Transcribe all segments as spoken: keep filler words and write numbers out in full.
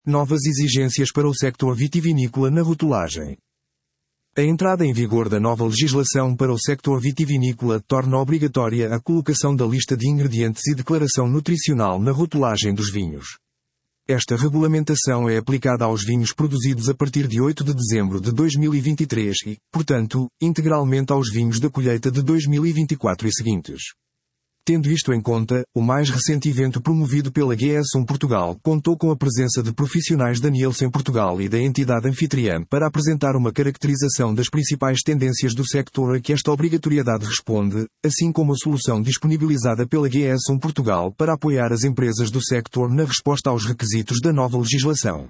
Novas exigências para o sector vitivinícola na rotulagem. A entrada em vigor da nova legislação para o sector vitivinícola torna obrigatória a colocação da lista de ingredientes e declaração nutricional na rotulagem dos vinhos. Esta regulamentação é aplicada aos vinhos produzidos a partir de oito de dezembro de dois mil e vinte e três e, portanto, integralmente aos vinhos da colheita de dois mil e vinte e quatro e seguintes. Tendo isto em conta, o mais recente evento promovido pela G S um Portugal contou com a presença de profissionais da Nielsen Portugal e da entidade anfitriã para apresentar uma caracterização das principais tendências do sector a que esta obrigatoriedade responde, assim como a solução disponibilizada pela G S um Portugal para apoiar as empresas do sector na resposta aos requisitos da nova legislação.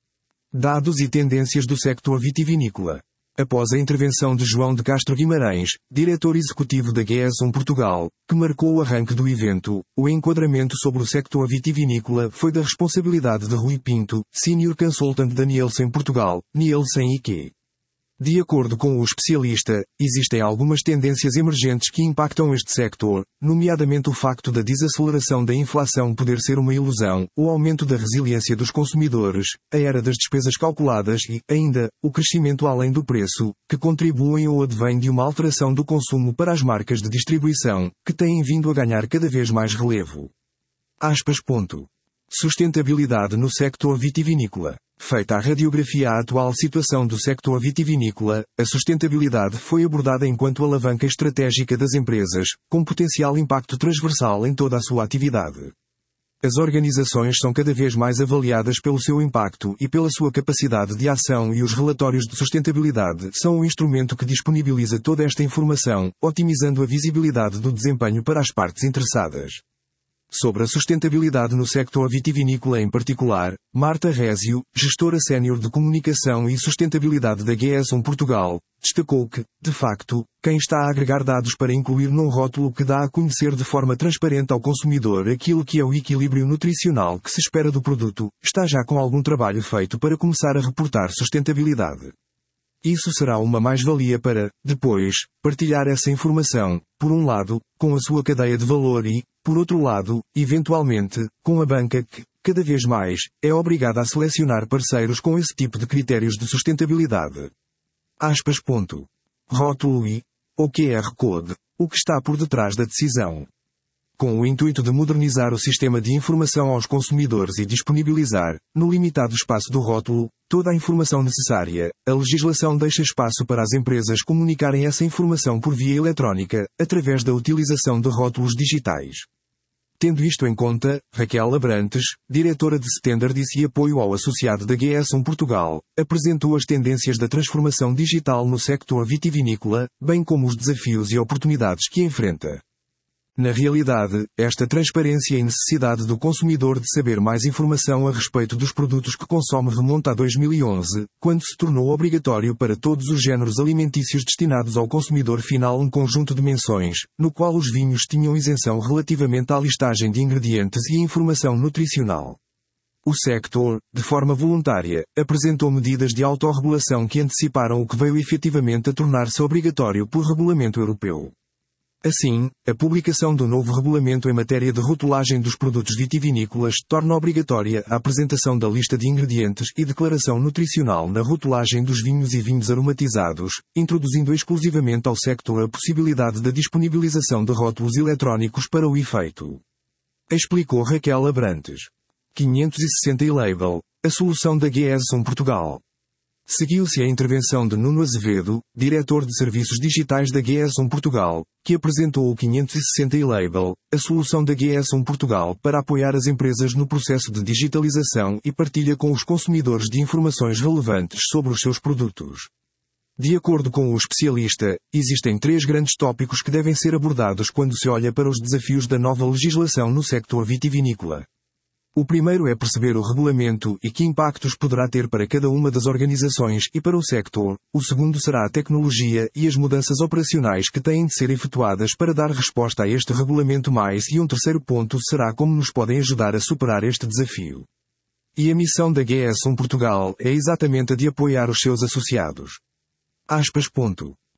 Dados e tendências do sector vitivinícola. Após a intervenção de João de Castro Guimarães, diretor executivo da G S um Portugal, que marcou o arranque do evento, o enquadramento sobre o sector vitivinícola foi da responsabilidade de Rui Pinto, Senior Consultant da Nielsen Portugal, Nielsen I Q. De acordo com o especialista, existem algumas tendências emergentes que impactam este sector, nomeadamente o facto da desaceleração da inflação poder ser uma ilusão, o aumento da resiliência dos consumidores, a era das despesas calculadas e, ainda, o crescimento além do preço, que contribuem ou advêm de uma alteração do consumo para as marcas de distribuição, que têm vindo a ganhar cada vez mais relevo. Aspas. Ponto. Sustentabilidade no sector vitivinícola. Feita a radiografia à atual situação do sector vitivinícola, a sustentabilidade foi abordada enquanto alavanca estratégica das empresas, com potencial impacto transversal em toda a sua atividade. As organizações são cada vez mais avaliadas pelo seu impacto e pela sua capacidade de ação, e os relatórios de sustentabilidade são um instrumento que disponibiliza toda esta informação, otimizando a visibilidade do desempenho para as partes interessadas. Sobre a sustentabilidade no sector vitivinícola em particular, Marta Rézio, gestora sénior de comunicação e sustentabilidade da G S um Portugal, destacou que, de facto, quem está a agregar dados para incluir num rótulo que dá a conhecer de forma transparente ao consumidor aquilo que é o equilíbrio nutricional que se espera do produto, está já com algum trabalho feito para começar a reportar sustentabilidade. Isso será uma mais-valia para, depois, partilhar essa informação, por um lado, com a sua cadeia de valor e, por outro lado, eventualmente, com a banca que, cada vez mais, é obrigada a selecionar parceiros com esse tipo de critérios de sustentabilidade. Aspas. Ponto. Rótulo e, ou Q R Code, o que está por detrás da decisão. Com o intuito de modernizar o sistema de informação aos consumidores e disponibilizar, no limitado espaço do rótulo, toda a informação necessária, a legislação deixa espaço para as empresas comunicarem essa informação por via eletrónica, através da utilização de rótulos digitais. Tendo isto em conta, Raquel Abrantes, diretora de Standards e apoio ao associado da G S um Portugal, apresentou as tendências da transformação digital no sector vitivinícola, bem como os desafios e oportunidades que enfrenta. Na realidade, esta transparência e necessidade do consumidor de saber mais informação a respeito dos produtos que consome remonta a dois mil e onze, quando se tornou obrigatório para todos os géneros alimentícios destinados ao consumidor final um conjunto de menções, no qual os vinhos tinham isenção relativamente à listagem de ingredientes e informação nutricional. O sector, de forma voluntária, apresentou medidas de autorregulação que anteciparam o que veio efetivamente a tornar-se obrigatório por regulamento europeu. Assim, a publicação do novo regulamento em matéria de rotulagem dos produtos vitivinícolas torna obrigatória a apresentação da lista de ingredientes e declaração nutricional na rotulagem dos vinhos e vinhos aromatizados, introduzindo exclusivamente ao sector a possibilidade da disponibilização de rótulos eletrónicos para o efeito. Explicou Raquel Abrantes. quinhentos e sessenta e-Label, a solução da G S um Portugal. Seguiu-se a intervenção de Nuno Azevedo, diretor de serviços digitais da G S um Portugal, que apresentou o quinhentos e sessenta e-Label, a solução da G S um Portugal para apoiar as empresas no processo de digitalização e partilha com os consumidores de informações relevantes sobre os seus produtos. De acordo com o especialista, existem três grandes tópicos que devem ser abordados quando se olha para os desafios da nova legislação no sector vitivinícola. O primeiro é perceber o regulamento e que impactos poderá ter para cada uma das organizações e para o sector. O segundo será a tecnologia e as mudanças operacionais que têm de ser efetuadas para dar resposta a este regulamento mais, e um terceiro ponto será como nos podem ajudar a superar este desafio. E a missão da G S um Portugal é exatamente a de apoiar os seus associados. Aspas. Ponto.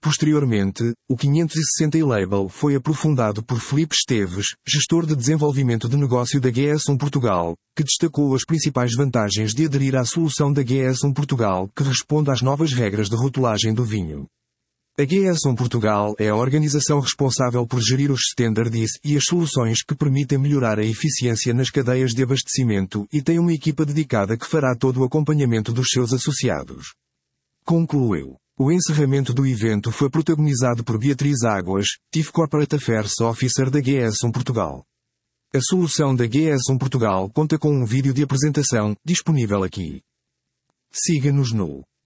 Posteriormente, o quinhentos e sessenta E-Label foi aprofundado por Filipe Esteves, gestor de desenvolvimento de negócio da G S um Portugal, que destacou as principais vantagens de aderir à solução da G S um Portugal que responde às novas regras de rotulagem do vinho. A G S um Portugal é a organização responsável por gerir os standards e as soluções que permitem melhorar a eficiência nas cadeias de abastecimento e tem uma equipa dedicada que fará todo o acompanhamento dos seus associados. Concluiu. O encerramento do evento foi protagonizado por Beatriz Águas, Chief Corporate Affairs Officer da G S um Portugal. A solução da G S um Portugal conta com um vídeo de apresentação, disponível aqui. Siga-nos no